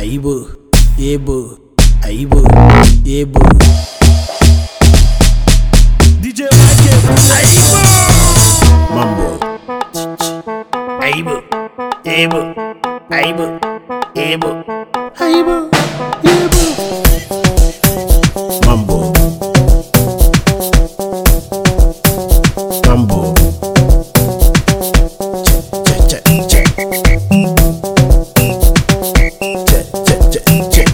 Aibu, Yebu, Aibu, Yebu. DJ Michael, Aibu, Mambo, Aibu, Yebu, Aibu, Yebu, Aibu, Yebu, Mambo, Mambo, check, check, check, check, check, check, check.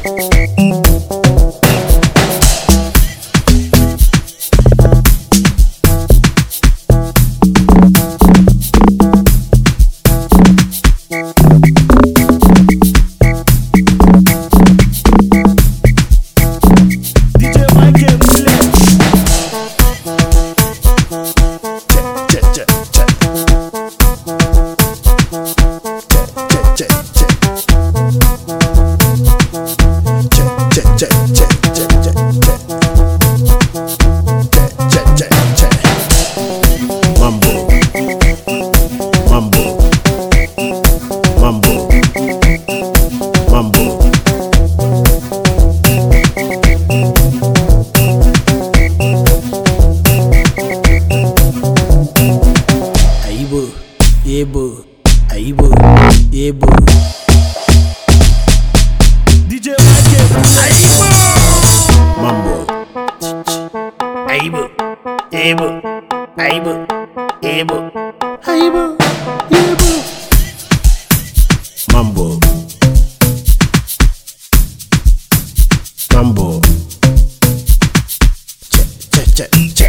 Yebu, Aibu, Yebu. DJ Michael, Aibu, Mambo, Aibu, Yebu, Aibu, Yebu, Aibu, Yebu, Mambo, Mambo, check, check, check, check.